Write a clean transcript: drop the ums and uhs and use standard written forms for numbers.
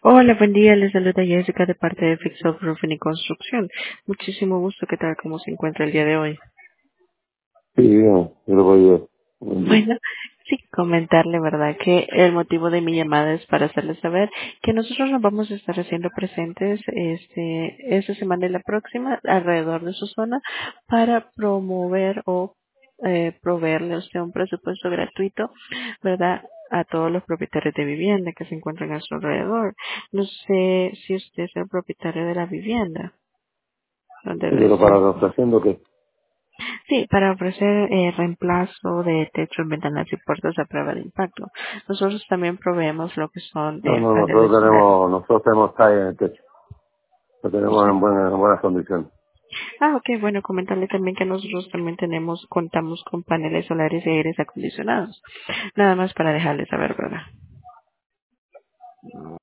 Hola, buen día. Les saluda Jessica de parte de Fix Up Roofing y Construcción. Muchísimo gusto. ¿Qué tal? ¿Cómo se encuentra el día de hoy? Sí, bien, yo lo voy a ayudar. Buen día. Bueno, sí, comentarle, ¿verdad? Que el motivo de mi llamada es para hacerle saber que nosotros nos vamos a estar haciendo presentes esta semana y la próxima alrededor de su zona para promover o proveerle a usted un presupuesto gratuito, ¿verdad? A todos los propietarios de vivienda que se encuentran a su alrededor. No sé si usted es el propietario de la vivienda donde Sí, pero para reside. la operación lo que... Sí, para ofrecer reemplazo de techos, ventanas y puertas a prueba de impacto. Nosotros también proveemos lo que son No, no, paneles solares. nosotros tenemos talla en el techo. Lo tenemos Sí. en buenas condiciones. Ah, ok, bueno, comentarle también que nosotros también contamos con paneles solares y aires acondicionados. Nada más para dejarles saber, ¿verdad?